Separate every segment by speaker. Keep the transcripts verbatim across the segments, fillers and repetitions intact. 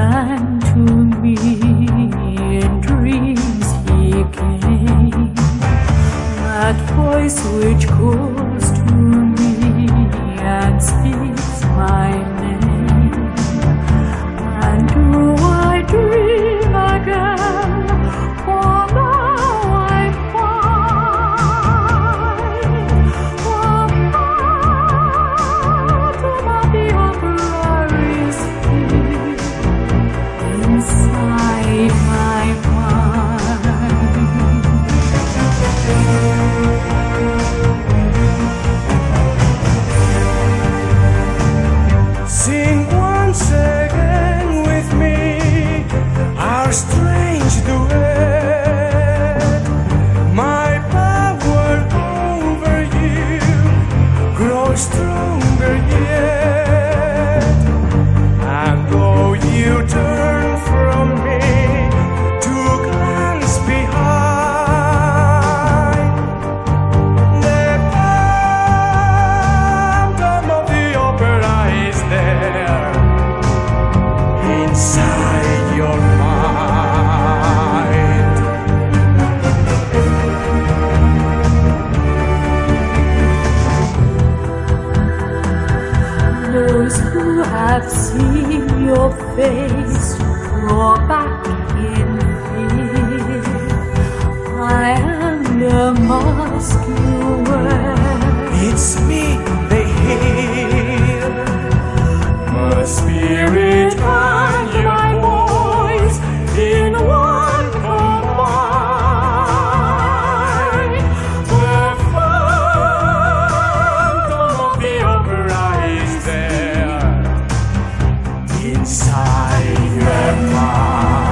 Speaker 1: And to me in dreams he came, that voice which calls to me and speaks my name. And do I dream again? For now I find the phantom of the opera is here inside my mind.
Speaker 2: Sing once again with me our strange duet. My power over you grows stronger yet. And though you turn from me to glance behind, the phantom of the opera is there inside your mind.
Speaker 1: Those who have seen your face draw back in fear. I am the mask you wear.
Speaker 2: It's me they hear, my spirit and my voice in one combine. The phantom of the opera is there inside your mind.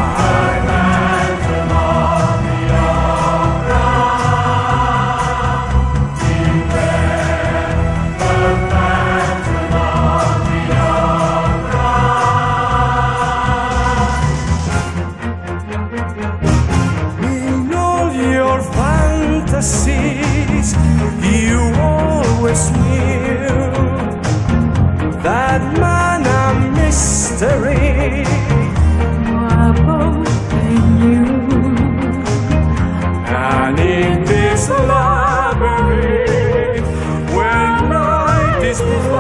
Speaker 2: In all your fantasies, you always knew that man a mystery.
Speaker 1: We're both in you.
Speaker 2: And in this labyrinth, where night is